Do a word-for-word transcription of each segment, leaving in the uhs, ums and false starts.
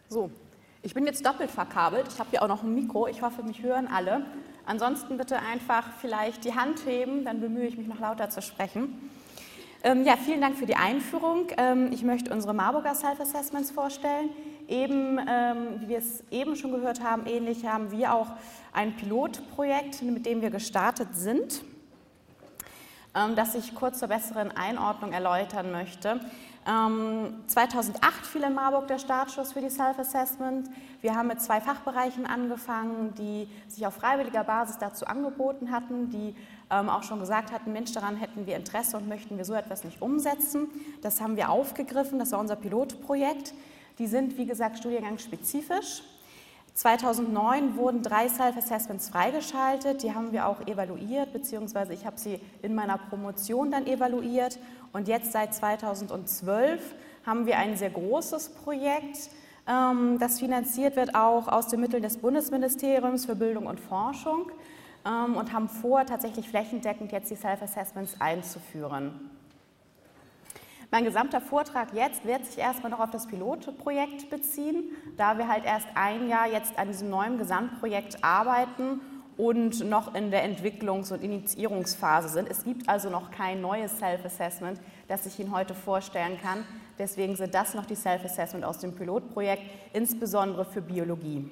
So, ich bin jetzt doppelt verkabelt. Ich habe hier auch noch ein Mikro. Ich hoffe, mich hören alle. Ansonsten bitte einfach vielleicht die Hand heben, dann bemühe ich mich noch lauter zu sprechen. Ähm, ja, vielen Dank für die Einführung. Ähm, ich möchte unsere Marburger Self-Assessments vorstellen. Eben, ähm, wie wir es eben schon gehört haben, ähnlich haben wir auch ein Pilotprojekt, mit dem wir gestartet sind, ähm, das ich kurz zur besseren Einordnung erläutern möchte. Ähm, zweitausendacht fiel in Marburg der Startschuss für die Self-Assessment. Wir haben mit zwei Fachbereichen angefangen, die sich auf freiwilliger Basis dazu angeboten hatten, die ähm, auch schon gesagt hatten, Mensch, daran hätten wir Interesse und möchten wir so etwas nicht umsetzen. Das haben wir aufgegriffen, das war unser Pilotprojekt. Die sind, wie gesagt, studiengangsspezifisch. zweitausendneun wurden drei Self-Assessments freigeschaltet, die haben wir auch evaluiert, beziehungsweise ich habe sie in meiner Promotion dann evaluiert. Und jetzt seit zweitausendzwölf haben wir ein sehr großes Projekt, das finanziert wird auch aus den Mitteln des Bundesministeriums für Bildung und Forschung und haben vor, tatsächlich flächendeckend jetzt die Self-Assessments einzuführen. Mein gesamter Vortrag jetzt wird sich erstmal noch auf das Pilotprojekt beziehen, da wir halt erst ein Jahr jetzt an diesem neuen Gesamtprojekt arbeiten und noch in der Entwicklungs- und Initiierungsphase sind. Es gibt also noch kein neues Self-Assessment, das ich Ihnen heute vorstellen kann. Deswegen sind das noch die Self-Assessment aus dem Pilotprojekt, insbesondere für Biologie.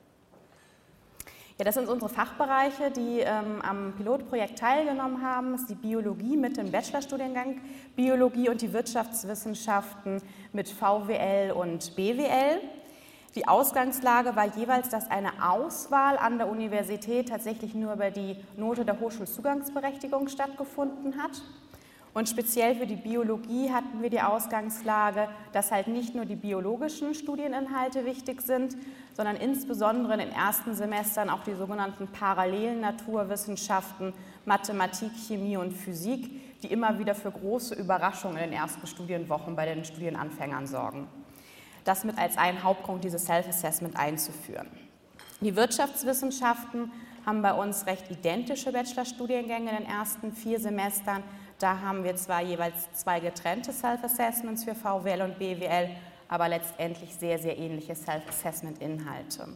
Ja, das sind unsere Fachbereiche, die ähm, am Pilotprojekt teilgenommen haben. Das ist die Biologie mit dem Bachelorstudiengang Biologie und die Wirtschaftswissenschaften mit V W L und B W L. Die Ausgangslage war jeweils, dass eine Auswahl an der Universität tatsächlich nur über die Note der Hochschulzugangsberechtigung stattgefunden hat. Und speziell für die Biologie hatten wir die Ausgangslage, dass halt nicht nur die biologischen Studieninhalte wichtig sind, sondern insbesondere in den ersten Semestern auch die sogenannten parallelen Naturwissenschaften, Mathematik, Chemie und Physik, die immer wieder für große Überraschungen in den ersten Studienwochen bei den Studienanfängern sorgen. Das mit als einen Hauptgrund, dieses Self-Assessment einzuführen. Die Wirtschaftswissenschaften haben bei uns recht identische Bachelorstudiengänge in den ersten vier Semestern. Da haben wir zwar jeweils zwei getrennte Self-Assessments für V W L und B W L, aber letztendlich sehr, sehr ähnliche Self-Assessment-Inhalte.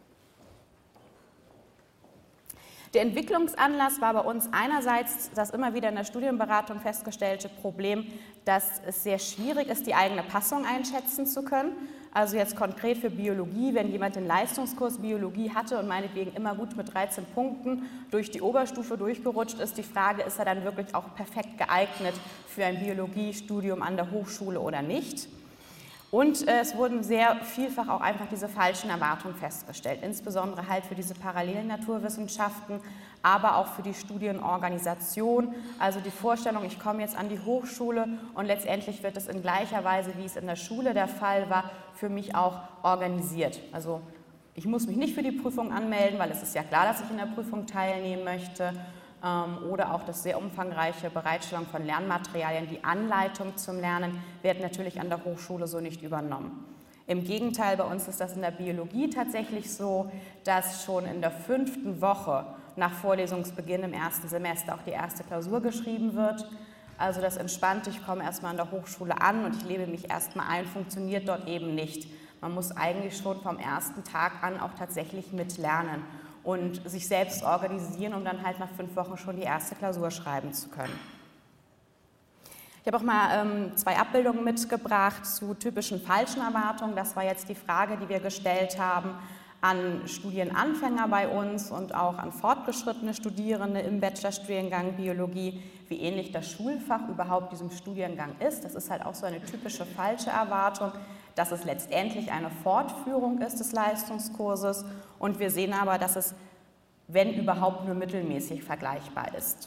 Der Entwicklungsanlass war bei uns einerseits das immer wieder in der Studienberatung festgestellte Problem, dass es sehr schwierig ist, die eigene Passung einschätzen zu können. Also jetzt konkret für Biologie, wenn jemand den Leistungskurs Biologie hatte und meinetwegen immer gut mit dreizehn Punkten durch die Oberstufe durchgerutscht ist, die Frage, ist er dann wirklich auch perfekt geeignet für ein Biologiestudium an der Hochschule oder nicht? Und äh, es wurden sehr vielfach auch einfach diese falschen Erwartungen festgestellt, insbesondere halt für diese parallelen Naturwissenschaften, aber auch für die Studienorganisation. Also die Vorstellung, ich komme jetzt an die Hochschule und letztendlich wird es in gleicher Weise, wie es in der Schule der Fall war, für mich auch organisiert. Also ich muss mich nicht für die Prüfung anmelden, weil es ist ja klar, dass ich in der Prüfung teilnehmen möchte. Oder auch das sehr umfangreiche Bereitstellung von Lernmaterialien, die Anleitung zum Lernen, wird natürlich an der Hochschule so nicht übernommen. Im Gegenteil, bei uns ist das in der Biologie tatsächlich so, dass schon in der fünften Woche nach Vorlesungsbeginn im ersten Semester auch die erste Klausur geschrieben wird. Also das entspannt, ich komme erstmal an der Hochschule an und ich lebe mich erstmal ein, funktioniert dort eben nicht. Man muss eigentlich schon vom ersten Tag an auch tatsächlich mitlernen und sich selbst organisieren, um dann halt nach fünf Wochen schon die erste Klausur schreiben zu können. Ich habe auch mal ähm, zwei Abbildungen mitgebracht zu typischen falschen Erwartungen. Das war jetzt die Frage, die wir gestellt haben an Studienanfänger bei uns und auch an fortgeschrittene Studierende im Bachelorstudiengang Biologie, wie ähnlich das Schulfach überhaupt diesem Studiengang ist. Das ist halt auch so eine typische falsche Erwartung, dass es letztendlich eine Fortführung ist des Leistungskurses und wir sehen aber, dass es, wenn überhaupt, nur mittelmäßig vergleichbar ist.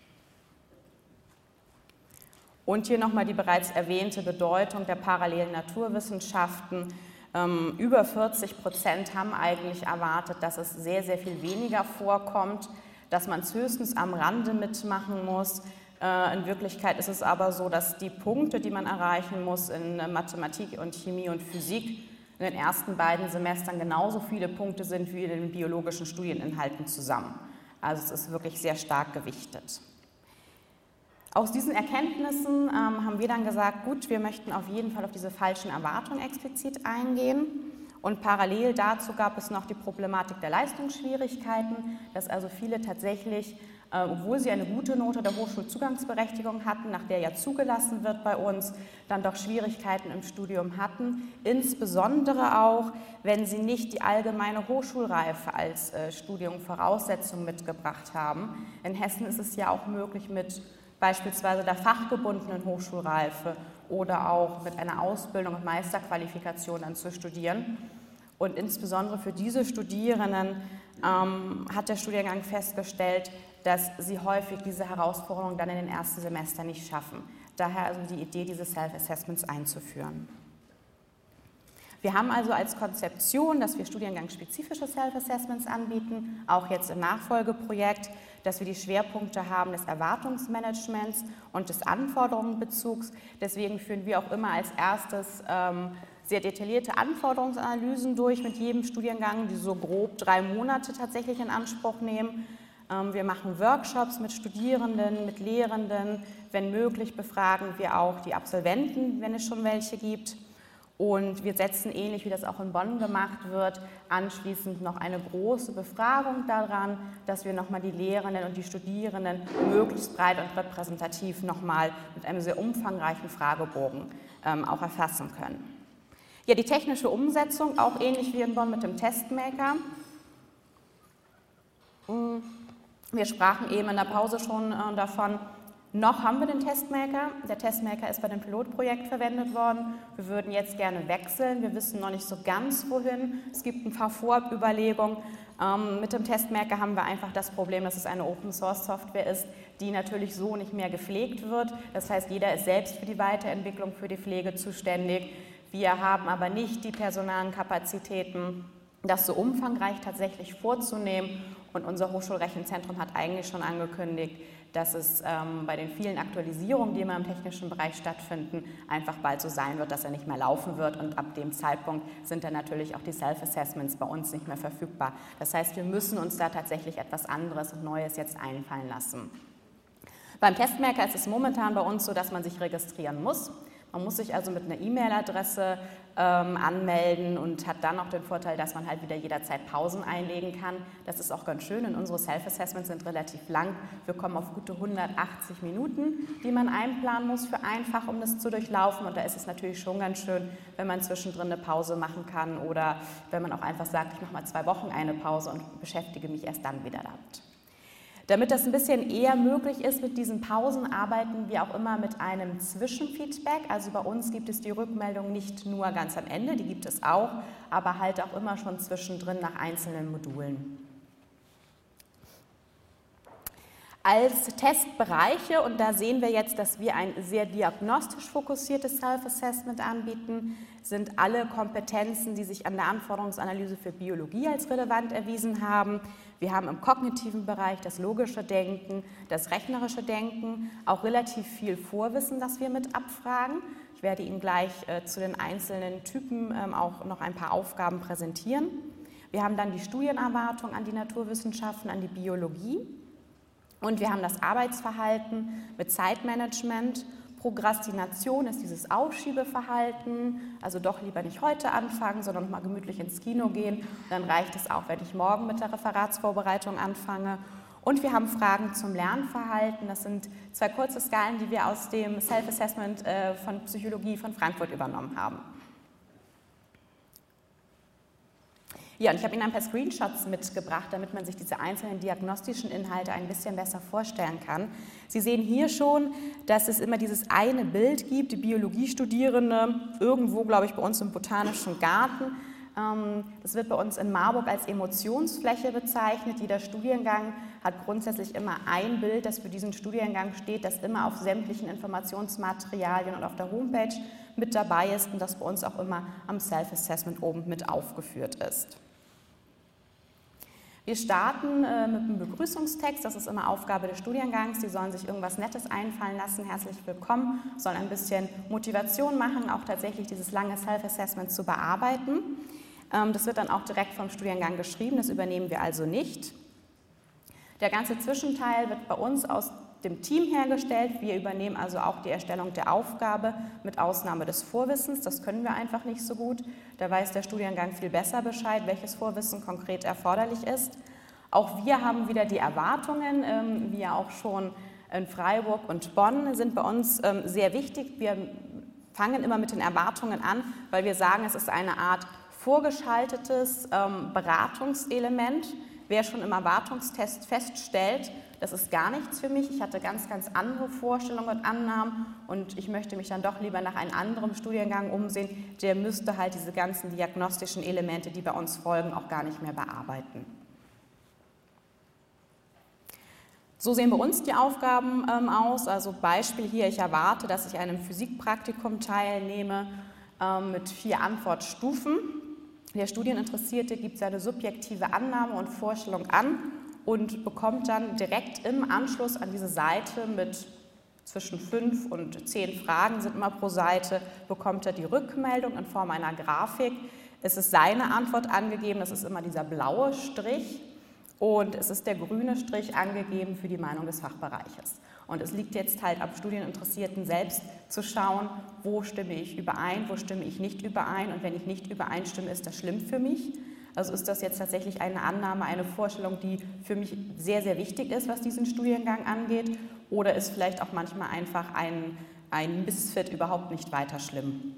Und hier nochmal die bereits erwähnte Bedeutung der parallelen Naturwissenschaften. Ähm, über vierzig Prozent haben eigentlich erwartet, dass es sehr, sehr viel weniger vorkommt, dass man es höchstens am Rande mitmachen muss. In Wirklichkeit ist es aber so, dass die Punkte, die man erreichen muss in Mathematik und Chemie und Physik in den ersten beiden Semestern genauso viele Punkte sind wie in den biologischen Studieninhalten zusammen. Also es ist wirklich sehr stark gewichtet. Aus diesen Erkenntnissen ähm, haben wir dann gesagt, gut, wir möchten auf jeden Fall auf diese falschen Erwartungen explizit eingehen Und parallel dazu gab es noch die Problematik der Leistungsschwierigkeiten, dass also viele tatsächlich, äh, obwohl sie eine gute Note der Hochschulzugangsberechtigung hatten, nach der ja zugelassen wird bei uns, dann doch Schwierigkeiten im Studium hatten, insbesondere auch, wenn sie nicht die allgemeine Hochschulreife als äh, Studiumvoraussetzung mitgebracht haben. In Hessen ist es ja auch möglich, mit beispielsweise der fachgebundenen Hochschulreife oder auch mit einer Ausbildung und Meisterqualifikation dann zu studieren. Und insbesondere für diese Studierenden ähm, hat der Studiengang festgestellt, dass sie häufig diese Herausforderung dann in den ersten Semestern nicht schaffen. Daher also die Idee, diese Self-Assessments einzuführen. Wir haben also als Konzeption, dass wir studiengangsspezifische Self-Assessments anbieten, auch jetzt im Nachfolgeprojekt, dass wir die Schwerpunkte haben des Erwartungsmanagements und des Anforderungsbezugs. Deswegen führen wir auch immer als erstes ähm, sehr detaillierte Anforderungsanalysen durch mit jedem Studiengang, die so grob drei Monate tatsächlich in Anspruch nehmen. Ähm, wir machen Workshops mit Studierenden, mit Lehrenden. Wenn möglich befragen wir auch die Absolventen, wenn es schon welche gibt. Und wir setzen, ähnlich wie das auch in Bonn gemacht wird, anschließend noch eine große Befragung daran, dass wir nochmal die Lehrenden und die Studierenden möglichst breit und repräsentativ nochmal mit einem sehr umfangreichen Fragebogen ähm, auch erfassen können. Ja, die technische Umsetzung, auch ähnlich wie in Bonn mit dem Testmaker. Wir sprachen eben in der Pause schon äh, davon. Noch haben wir den Testmaker. Der Testmaker ist bei dem Pilotprojekt verwendet worden. Wir würden jetzt gerne wechseln. Wir wissen noch nicht so ganz, wohin. Es gibt ein paar Vorüberlegungen. Ähm, mit dem Testmaker haben wir einfach das Problem, dass es eine Open-Source-Software ist, die natürlich so nicht mehr gepflegt wird. Das heißt, jeder ist selbst für die Weiterentwicklung, für die Pflege zuständig. Wir haben aber nicht die personalen Kapazitäten, das so umfangreich tatsächlich vorzunehmen. Und unser Hochschulrechenzentrum hat eigentlich schon angekündigt, dass es ähm, bei den vielen Aktualisierungen, die immer im technischen Bereich stattfinden, einfach bald so sein wird, dass er nicht mehr laufen wird. Und ab dem Zeitpunkt sind dann natürlich auch die Self-Assessments bei uns nicht mehr verfügbar. Das heißt, wir müssen uns da tatsächlich etwas anderes und Neues jetzt einfallen lassen. Beim Testmaker ist es momentan bei uns so, dass man sich registrieren muss. Man muss sich also mit einer E-Mail-Adresse ähm, anmelden und hat dann auch den Vorteil, dass man halt wieder jederzeit Pausen einlegen kann. Das ist auch ganz schön, und unsere Self-Assessments sind relativ lang. Wir kommen auf gute hundertachtzig Minuten, die man einplanen muss für ein Fach, um das zu durchlaufen. Und da ist es natürlich schon ganz schön, wenn man zwischendrin eine Pause machen kann oder wenn man auch einfach sagt, ich mache mal zwei Wochen eine Pause und beschäftige mich erst dann wieder damit. Damit das ein bisschen eher möglich ist mit diesen Pausen, arbeiten wir auch immer mit einem Zwischenfeedback. Also bei uns gibt es die Rückmeldung nicht nur ganz am Ende, die gibt es auch, aber halt auch immer schon zwischendrin nach einzelnen Modulen. Als Testbereiche, und da sehen wir jetzt, dass wir ein sehr diagnostisch fokussiertes Self-Assessment anbieten, sind alle Kompetenzen, die sich an der Anforderungsanalyse für Biologie als relevant erwiesen haben. Wir haben im kognitiven Bereich das logische Denken, das rechnerische Denken, auch relativ viel Vorwissen, das wir mit abfragen. Ich werde Ihnen gleich äh, zu den einzelnen Typen ähm, auch noch ein paar Aufgaben präsentieren. Wir haben dann die Studienerwartung an die Naturwissenschaften, an die Biologie. Und wir haben das Arbeitsverhalten mit Zeitmanagement. Prokrastination ist dieses Aufschiebeverhalten, also doch lieber nicht heute anfangen, sondern mal gemütlich ins Kino gehen. Dann reicht es auch, wenn ich morgen mit der Referatsvorbereitung anfange. Und wir haben Fragen zum Lernverhalten. Das sind zwei kurze Skalen, die wir aus dem Self-Assessment von Psychologie von Frankfurt übernommen haben. Ja, und ich habe Ihnen ein paar Screenshots mitgebracht, damit man sich diese einzelnen diagnostischen Inhalte ein bisschen besser vorstellen kann. Sie sehen hier schon, dass es immer dieses eine Bild gibt, die Biologiestudierende, irgendwo, glaube ich, bei uns im Botanischen Garten. Das wird bei uns in Marburg als Emotionsfläche bezeichnet. Jeder Studiengang hat grundsätzlich immer ein Bild, das für diesen Studiengang steht, das immer auf sämtlichen Informationsmaterialien und auf der Homepage mit dabei ist und das bei uns auch immer am Self-Assessment oben mit aufgeführt ist. Wir starten äh, mit einem Begrüßungstext, das ist immer Aufgabe des Studiengangs. Sie sollen sich irgendwas Nettes einfallen lassen, herzlich willkommen, sollen ein bisschen Motivation machen, auch tatsächlich dieses lange Self-Assessment zu bearbeiten. Ähm, das wird dann auch direkt vom Studiengang geschrieben, das übernehmen wir also nicht. Der ganze Zwischenteil wird bei uns aus dem Team hergestellt. Wir übernehmen also auch die Erstellung der Aufgabe mit Ausnahme des Vorwissens. Das können wir einfach nicht so gut. Da weiß der Studiengang viel besser Bescheid, welches Vorwissen konkret erforderlich ist. Auch wir haben wieder die Erwartungen, ähm, wie ja auch schon in Freiburg und Bonn sind bei uns ähm, sehr wichtig. Wir fangen immer mit den Erwartungen an, weil wir sagen, es ist eine Art vorgeschaltetes ähm, Beratungselement. Wer schon im Erwartungstest feststellt, das ist gar nichts für mich, ich hatte ganz, ganz andere Vorstellungen und Annahmen und ich möchte mich dann doch lieber nach einem anderen Studiengang umsehen, der müsste halt diese ganzen diagnostischen Elemente, die bei uns folgen, auch gar nicht mehr bearbeiten. So sehen bei uns die Aufgaben ähm, aus. Also Beispiel hier, ich erwarte, dass ich an einem Physikpraktikum teilnehme ähm, mit vier Antwortstufen. Der Studieninteressierte gibt seine subjektive Annahme und Vorstellung an und bekommt dann direkt im Anschluss an diese Seite mit zwischen fünf und zehn Fragen sind immer pro Seite, bekommt er die Rückmeldung in Form einer Grafik. Es ist seine Antwort angegeben, das ist immer dieser blaue Strich. Und es ist der grüne Strich angegeben für die Meinung des Fachbereiches. Und es liegt jetzt halt am Studieninteressierten selbst zu schauen, wo stimme ich überein, wo stimme ich nicht überein. Und wenn ich nicht übereinstimme, ist das schlimm für mich. Also ist das jetzt tatsächlich eine Annahme, eine Vorstellung, die für mich sehr, sehr wichtig ist, was diesen Studiengang angeht. Oder ist vielleicht auch manchmal einfach ein, ein Missfit überhaupt nicht weiter schlimm.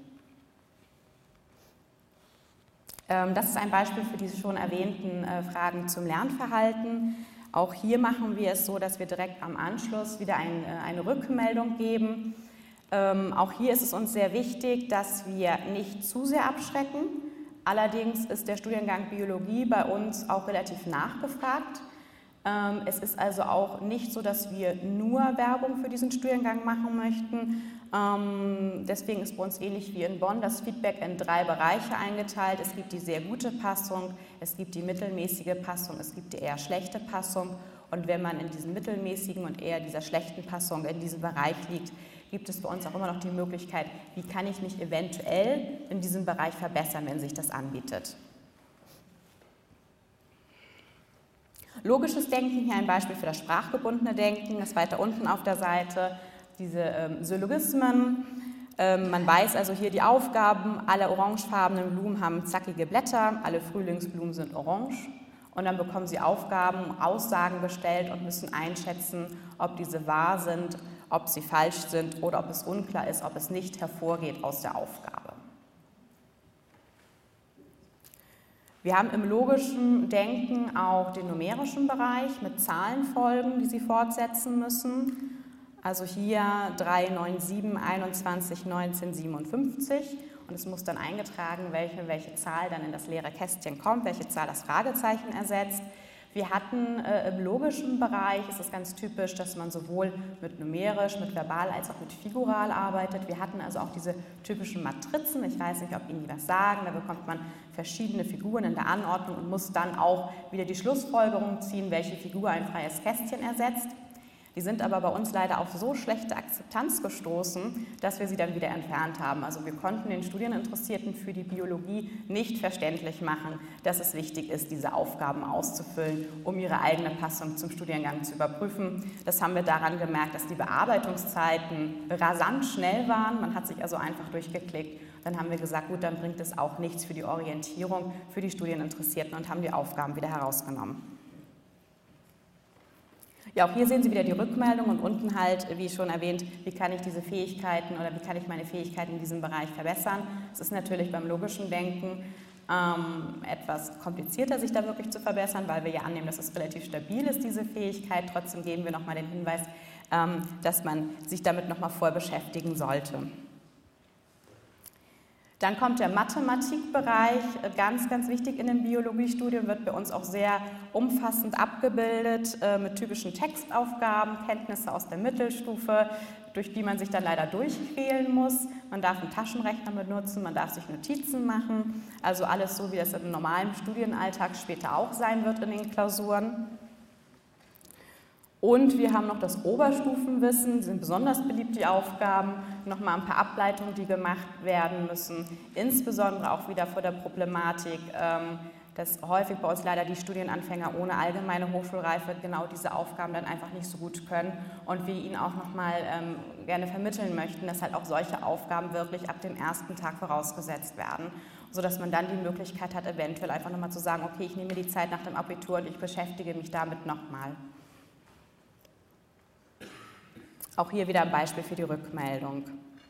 Das ist ein Beispiel für diese schon erwähnten Fragen zum Lernverhalten. Auch hier machen wir es so, dass wir direkt am Anschluss wieder ein, eine Rückmeldung geben. Auch hier ist es uns sehr wichtig, dass wir nicht zu sehr abschrecken. Allerdings ist der Studiengang Biologie bei uns auch relativ nachgefragt. Es ist also auch nicht so, dass wir nur Werbung für diesen Studiengang machen möchten. Ähm, deswegen ist bei uns ähnlich wie in Bonn das Feedback in drei Bereiche eingeteilt. Es gibt die sehr gute Passung, es gibt die mittelmäßige Passung, es gibt die eher schlechte Passung. Und wenn man in diesen mittelmäßigen und eher dieser schlechten Passung in diesem Bereich liegt, gibt es bei uns auch immer noch die Möglichkeit, wie kann ich mich eventuell in diesem Bereich verbessern, wenn sich das anbietet. Logisches Denken, hier ein Beispiel für das sprachgebundene Denken, das weiter unten auf der Seite. Diese ähm, Syllogismen, ähm, man weiß also hier die Aufgaben, alle orangefarbenen Blumen haben zackige Blätter, alle Frühlingsblumen sind orange und dann bekommen sie Aufgaben, Aussagen gestellt und müssen einschätzen, ob diese wahr sind, ob sie falsch sind oder ob es unklar ist, ob es nicht hervorgeht aus der Aufgabe. Wir haben im logischen Denken auch den numerischen Bereich mit Zahlenfolgen, die Sie fortsetzen müssen. Also hier drei, neun, sieben, einundzwanzig, neunzehn, siebenundfünfzig und es muss dann eingetragen, welche, welche Zahl dann in das leere Kästchen kommt, welche Zahl das Fragezeichen ersetzt. Wir hatten äh, im logischen Bereich, ist es ganz typisch, dass man sowohl mit numerisch, mit verbal als auch mit figural arbeitet. Wir hatten also auch diese typischen Matrizen, ich weiß nicht, ob Ihnen die was sagen, da bekommt man verschiedene Figuren in der Anordnung und muss dann auch wieder die Schlussfolgerung ziehen, welche Figur ein freies Kästchen ersetzt. Die sind aber bei uns leider auf so schlechte Akzeptanz gestoßen, dass wir sie dann wieder entfernt haben. Also wir konnten den Studieninteressierten für die Biologie nicht verständlich machen, dass es wichtig ist, diese Aufgaben auszufüllen, um ihre eigene Passung zum Studiengang zu überprüfen. Das haben wir daran gemerkt, dass die Bearbeitungszeiten rasant schnell waren. Man hat sich also einfach durchgeklickt. Dann haben wir gesagt, gut, dann bringt es auch nichts für die Orientierung für die Studieninteressierten und haben die Aufgaben wieder herausgenommen. Ja, auch hier sehen Sie wieder die Rückmeldung und unten halt, wie schon erwähnt, wie kann ich diese Fähigkeiten oder wie kann ich meine Fähigkeiten in diesem Bereich verbessern. Es ist natürlich beim logischen Denken ähm, etwas komplizierter, sich da wirklich zu verbessern, weil wir ja annehmen, dass es relativ stabil ist, diese Fähigkeit. Trotzdem geben wir nochmal den Hinweis, ähm, dass man sich damit nochmal voll beschäftigen sollte. Dann kommt der Mathematikbereich, ganz, ganz wichtig in dem Biologiestudium, wird bei uns auch sehr umfassend abgebildet äh, mit typischen Textaufgaben, Kenntnisse aus der Mittelstufe, durch die man sich dann leider durchquälen muss. Man darf einen Taschenrechner benutzen, man darf sich Notizen machen, also alles so, wie das im normalen Studienalltag später auch sein wird in den Klausuren. Und wir haben noch das Oberstufenwissen, die sind besonders beliebt, die Aufgaben, nochmal ein paar Ableitungen, die gemacht werden müssen, insbesondere auch wieder vor der Problematik, dass häufig bei uns leider die Studienanfänger ohne allgemeine Hochschulreife genau diese Aufgaben dann einfach nicht so gut können und wir ihnen auch nochmal ähm, gerne vermitteln möchten, dass halt auch solche Aufgaben wirklich ab dem ersten Tag vorausgesetzt werden, sodass man dann die Möglichkeit hat, eventuell einfach nochmal zu sagen, okay, ich nehme mir die Zeit nach dem Abitur und ich beschäftige mich damit nochmal. Auch hier wieder ein Beispiel für die Rückmeldung.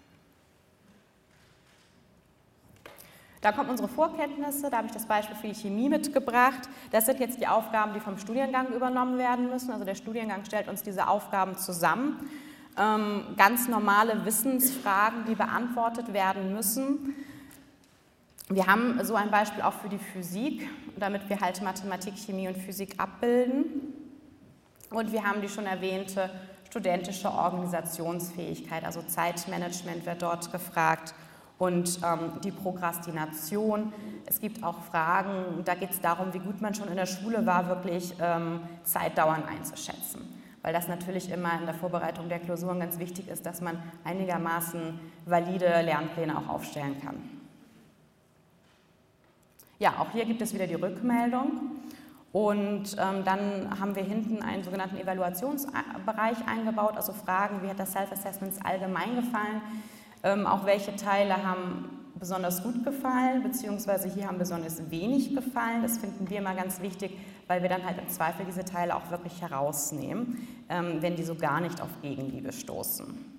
Da kommen unsere Vorkenntnisse, da habe ich das Beispiel für die Chemie mitgebracht. Das sind jetzt die Aufgaben, die vom Studiengang übernommen werden müssen. Also der Studiengang stellt uns diese Aufgaben zusammen. Ähm, ganz normale Wissensfragen, die beantwortet werden müssen. Wir haben so ein Beispiel auch für die Physik, damit wir halt Mathematik, Chemie und Physik abbilden. Und wir haben die schon erwähnte studentische Organisationsfähigkeit, also Zeitmanagement wird dort gefragt. Und ähm, die Prokrastination. Es gibt auch Fragen, da geht es darum, wie gut man schon in der Schule war, wirklich ähm, Zeitdauern einzuschätzen. Weil das natürlich immer in der Vorbereitung der Klausuren ganz wichtig ist, dass man einigermaßen valide Lernpläne auch aufstellen kann. Ja, auch hier gibt es wieder die Rückmeldung. Und ähm, dann haben wir hinten einen sogenannten Evaluationsbereich eingebaut, also Fragen, wie hat das Self-Assessment allgemein gefallen. Ähm, auch welche Teile haben besonders gut gefallen, beziehungsweise hier haben besonders wenig gefallen. Das finden wir immer ganz wichtig, weil wir dann halt im Zweifel diese Teile auch wirklich herausnehmen, ähm, wenn die so gar nicht auf Gegenliebe stoßen.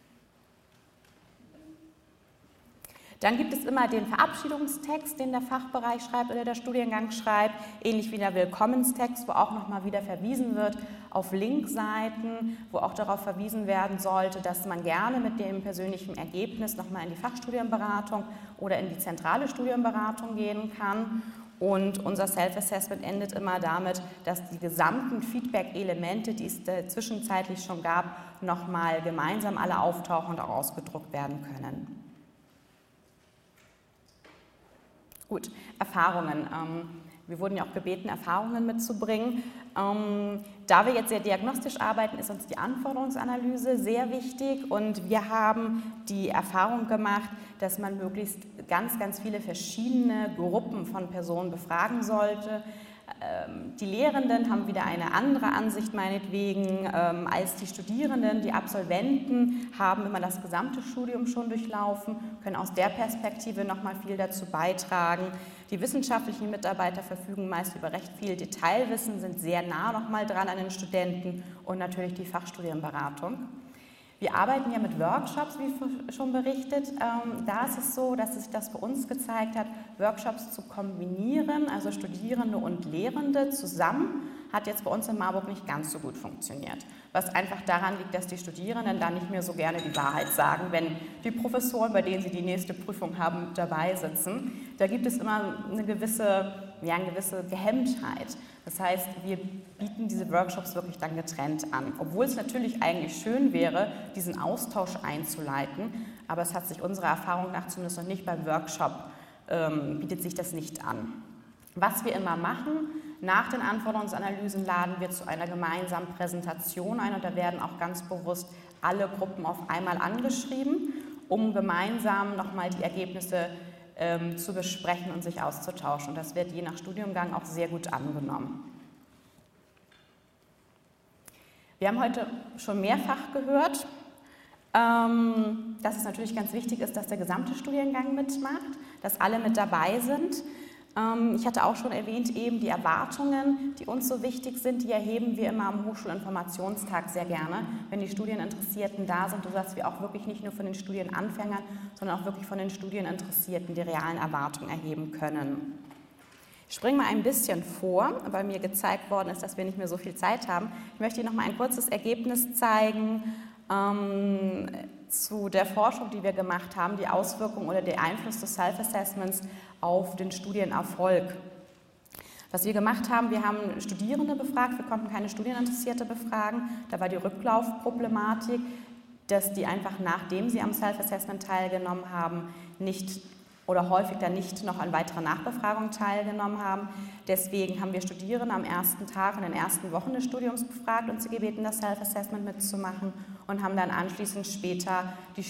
Dann gibt es immer den Verabschiedungstext, den der Fachbereich schreibt oder der Studiengang schreibt, ähnlich wie der Willkommenstext, wo auch nochmal wieder verwiesen wird auf Linkseiten, wo auch darauf verwiesen werden sollte, dass man gerne mit dem persönlichen Ergebnis nochmal in die Fachstudienberatung oder in die zentrale Studienberatung gehen kann. Und unser Self-Assessment endet immer damit, dass die gesamten Feedback-Elemente, die es zwischenzeitlich schon gab, nochmal gemeinsam alle auftauchen und auch ausgedruckt werden können. Gut, Erfahrungen. Wir wurden ja auch gebeten, Erfahrungen mitzubringen. Da wir jetzt sehr diagnostisch arbeiten, ist uns die Anforderungsanalyse sehr wichtig und wir haben die Erfahrung gemacht, dass man möglichst ganz, ganz viele verschiedene Gruppen von Personen befragen sollte. Die Lehrenden haben wieder eine andere Ansicht meinetwegen als die Studierenden. Die Absolventen haben immer das gesamte Studium schon durchlaufen, können aus der Perspektive noch mal viel dazu beitragen. Die wissenschaftlichen Mitarbeiter verfügen meist über recht viel Detailwissen, sind sehr nah noch mal dran an den Studenten und natürlich die Fachstudienberatung. Wir arbeiten ja mit Workshops, wie schon berichtet. Da ist es so, dass sich das bei uns gezeigt hat, Workshops zu kombinieren, also Studierende und Lehrende zusammen, hat jetzt bei uns in Marburg nicht ganz so gut funktioniert. Was einfach daran liegt, dass die Studierenden da nicht mehr so gerne die Wahrheit sagen, wenn die Professoren, bei denen sie die nächste Prüfung haben, dabei sitzen. Da gibt es immer eine gewisse, ja, eine gewisse Gehemmtheit. Das heißt, wir bieten diese Workshops wirklich dann getrennt an, obwohl es natürlich eigentlich schön wäre, diesen Austausch einzuleiten, aber es hat sich unserer Erfahrung nach zumindest noch nicht beim Workshop, ähm, bietet sich das nicht an. Was wir immer machen, nach den Anforderungsanalysen laden wir zu einer gemeinsamen Präsentation ein und da werden auch ganz bewusst alle Gruppen auf einmal angeschrieben, um gemeinsam nochmal die Ergebnisse ähm, zu besprechen und sich auszutauschen. Und das wird je nach Studiengang auch sehr gut angenommen. Wir haben heute schon mehrfach gehört, ähm, dass es natürlich ganz wichtig ist, dass der gesamte Studiengang mitmacht, dass alle mit dabei sind. Ich hatte auch schon erwähnt, eben die Erwartungen, die uns so wichtig sind, die erheben wir immer am Hochschulinformationstag sehr gerne, wenn die Studieninteressierten da sind, sodass wir auch wirklich nicht nur von den Studienanfängern, sondern auch wirklich von den Studieninteressierten die realen Erwartungen erheben können. Ich springe mal ein bisschen vor, weil mir gezeigt worden ist, dass wir nicht mehr so viel Zeit haben. Ich möchte Ihnen noch mal ein kurzes Ergebnis zeigen ähm, zu der Forschung, die wir gemacht haben, die Auswirkungen oder der Einfluss des Self-Assessments auf den Studienerfolg. Was wir gemacht haben, wir haben Studierende befragt, wir konnten keine Studieninteressierte befragen. Da war die Rücklaufproblematik, dass die einfach nachdem sie am Self-Assessment teilgenommen haben, nicht oder häufig dann nicht noch an weiterer Nachbefragung teilgenommen haben. Deswegen haben wir Studierende am ersten Tag und in den ersten Wochen des Studiums befragt und sie gebeten, das Self-Assessment mitzumachen und haben dann anschließend später die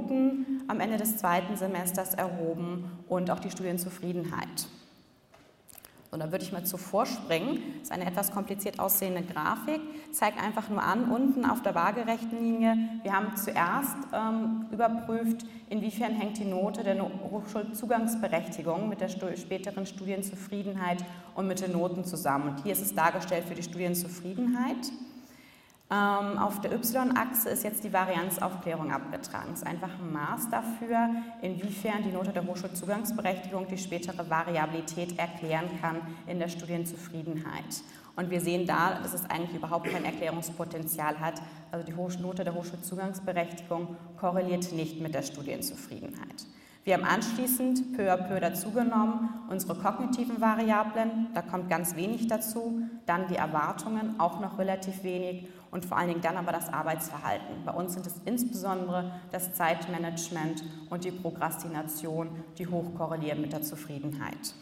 Studiennoten am Ende des zweiten Semesters erhoben und auch die Studienzufriedenheit. Und da würde ich mal zuvor springen. Das ist eine etwas kompliziert aussehende Grafik, zeigt einfach nur an, unten auf der waagerechten Linie, wir haben zuerst ähm, überprüft, inwiefern hängt die Note der Hochschulzugangsberechtigung mit der stu- späteren Studienzufriedenheit und mit den Noten zusammen. Und hier ist es dargestellt für die Studienzufriedenheit. Ähm, auf der Y-Achse ist jetzt die Varianzaufklärung abgetragen. Das ist einfach ein Maß dafür, inwiefern die Note der Hochschulzugangsberechtigung die spätere Variabilität erklären kann in der Studienzufriedenheit. Und wir sehen da, dass es eigentlich überhaupt kein Erklärungspotenzial hat. Also die Note der Hochschulzugangsberechtigung korreliert nicht mit der Studienzufriedenheit. Wir haben anschließend peu à peu dazugenommen unsere kognitiven Variablen, da kommt ganz wenig dazu, dann die Erwartungen, auch noch relativ wenig und vor allen Dingen dann aber das Arbeitsverhalten. Bei uns sind es insbesondere das Zeitmanagement und die Prokrastination, die hoch korrelieren mit der Zufriedenheit.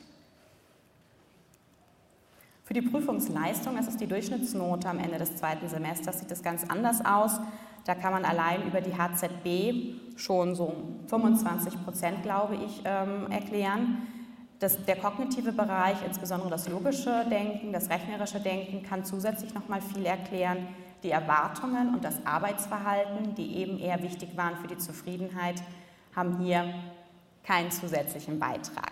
Für die Prüfungsleistung, das ist die Durchschnittsnote am Ende des zweiten Semesters, sieht es ganz anders aus. Da kann man allein über die H Z B schon so fünfundzwanzig Prozent, glaube ich, ähm, erklären. Das, der kognitive Bereich, insbesondere das logische Denken, das rechnerische Denken, kann zusätzlich noch mal viel erklären. Die Erwartungen und das Arbeitsverhalten, die eben eher wichtig waren für die Zufriedenheit, haben hier keinen zusätzlichen Beitrag.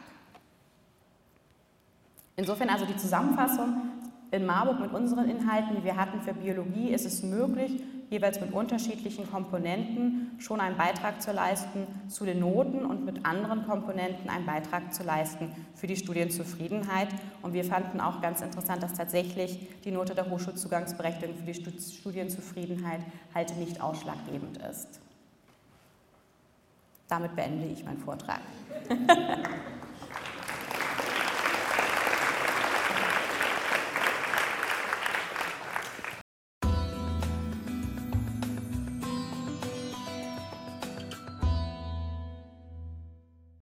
Insofern also die Zusammenfassung: In Marburg mit unseren Inhalten, die wir hatten für Biologie, ist es möglich, jeweils mit unterschiedlichen Komponenten schon einen Beitrag zu leisten zu den Noten und mit anderen Komponenten einen Beitrag zu leisten für die Studienzufriedenheit. Und wir fanden auch ganz interessant, dass tatsächlich die Note der Hochschulzugangsberechtigung für die Studienzufriedenheit halt nicht ausschlaggebend ist. Damit beende ich meinen Vortrag.